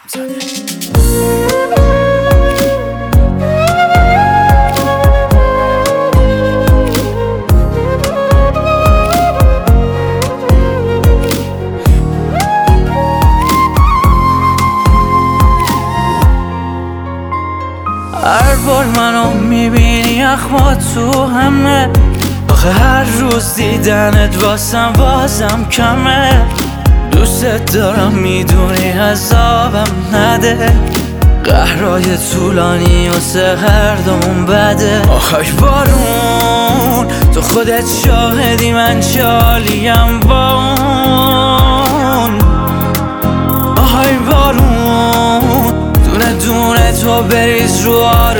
هر بار منو میبینی اخما تو همه، آخه هر روز دیدنت واسم بازم کمه. دوست دارم میدونی عذابم نده، قهرای طولانی واسه هر دومون بده. آخای بارون تو خودت شاهدی من جالیم با اون. آخای بارون دونه دونه تو بریز رو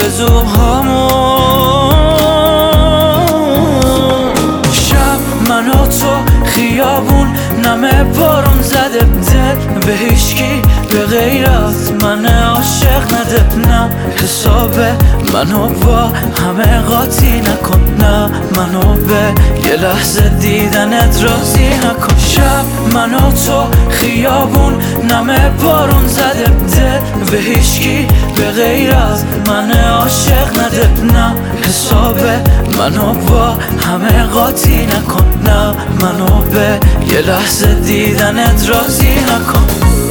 آرزوهامون. شب من و تو خیابون نمه بارون زده، دل به هیچکی به غیر از من عاشق نده. نه حسابه منو با همه قاطی نکن، نه منو به یه لحظه دیدنت راضی نکن. شب من و تو خیابون نمه بارون زده، دل به هیچکی به غیر از من عاشق نده. نه حسابه منو با همه قاطی نکن، نه منو به یه لحظه دیدنت راضی نکن.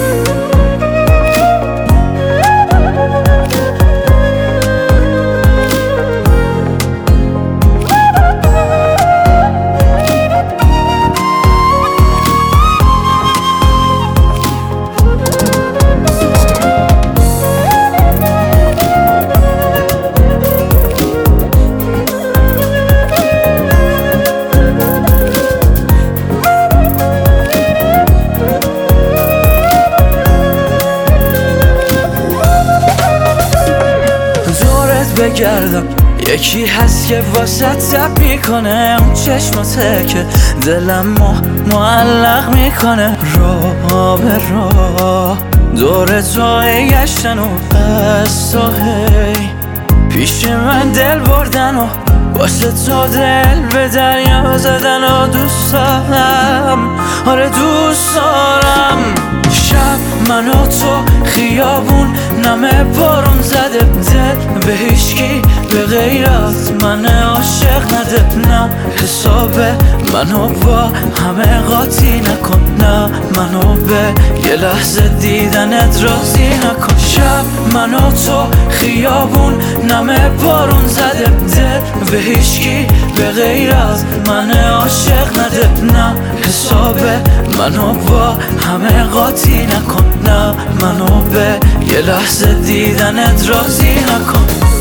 بگردم یکی هست که واسه تب میکنه، اون چشماته که دلم معلق میکنه. راه به راه دور تو گشتن و از تو هی پیش من دل بردن و واسه تو دل به دریا زدن و دوست دارم، آره دوست دارم. شب من و تو خیابون نمه بارون زده، دل به هیچکی به غیر از من عاشق نده. نه حسابه منو با همه قاطی نکن، نه منو به یه لحظه دیدنت راضی نکن. شب من و تو خیابون نمه بارون زده، دل به هیچکی به غیر از من عاشق نده. نه حسابه منو با همه قاطی نکن، نه منو به یه لحظه دیدنت راضی نکن.